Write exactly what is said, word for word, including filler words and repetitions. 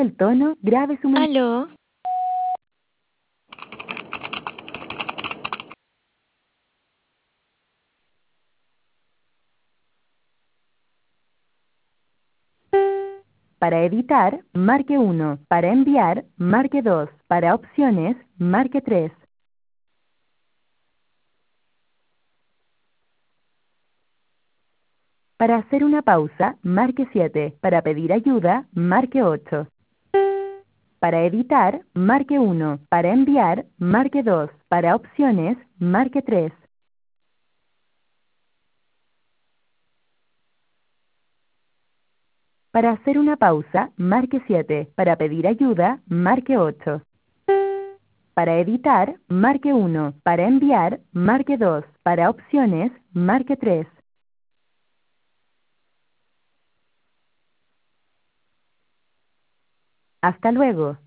el tono, grabe su mensaje. ¿Aló? Para editar, marque uno. Para enviar, marque dos. Para opciones, marque tres. Para hacer una pausa, marque siete. Para pedir ayuda, marque ocho. Para editar, marque uno. Para enviar, marque dos. Para opciones, marque tres. Para hacer una pausa, marque siete. Para pedir ayuda, marque ocho. Para editar, marque uno. Para enviar, marque dos. Para opciones, marque tres. Hasta luego.